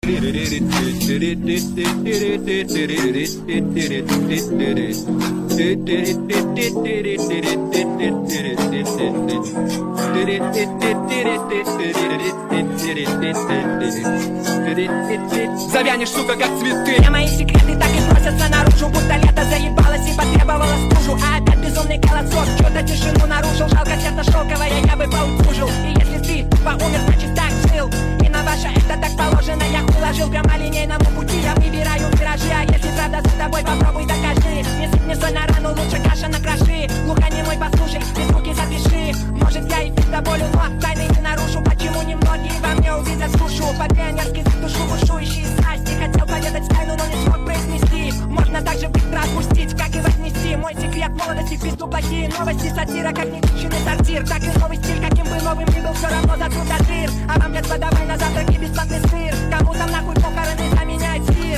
Завянешь, сука, как цветы. Все мои секреты так и просятся наружу, будто лето заебалось и потребовало стужу. А опять безумный голосок чью-то тишину нарушил. Жалко, сердце шелковое, я бы поутюжил. И если ты поумер, значит так жил. И на ваше это так положено, я уложил прямолинейному пути. Я выбираю виражи, а если правда за тобой, попробуй докажи. Не сыпь мне соль на рану, лучше каша на кроши. Глухонемой послушай, без руки запиши. Может я и до болю, но тайны не нарушу. Почему немногие во мне увидят скушу? По-пионерски за душу бушующие страсти. Хотел поведать тайну, но не смог произнести. Можно так же быстро отпустить, как и вознести. Мой секрет молодости, пизду плохие новости. Сатира, как невыученный сортир. Так и новый стиль, каким бы новым ни был, все равно затрут от жир. А вам, блядь, подавай на завтраки бесплатный сыр. Кому там нахуй похороны заменяет сир?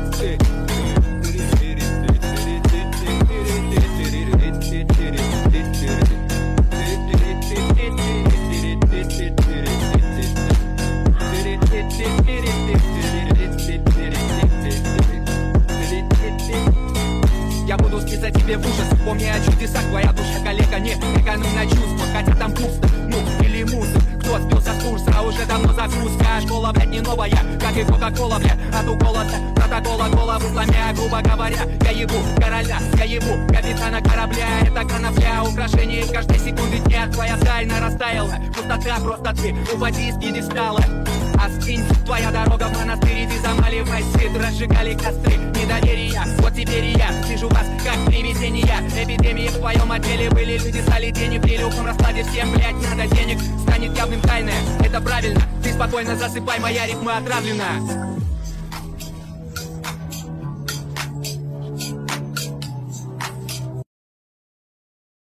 Я буду списать тебе в ужас. Помни о чудесах, твоя душа, коллега, не экономь чувства, хотя там пусто, ну или мусор. Кто сбился с курса, уже давно загрузка. Школа, блядь, не новая, как и кока-кола, блядь. От укола протокола голову сломя. Грубо говоря, я ебу короля, я ебу капитана корабля. Это конопля, украшение каждой секунды дня. Твоя тайна растаяла, пустота, просто ты упади с пьедестала. А скинь, твоя дорога в монастырь, ты замаливай свет. Разжигали костры недоверия, вот теперь и я вижу вас, как привидения. Эпидемии в твоем отделе были, люди стали тени. При любом раскладе всем, блядь, надо денег. Станет явным тайное, это правильно. Ты спокойно засыпай, моя рифма отравлена.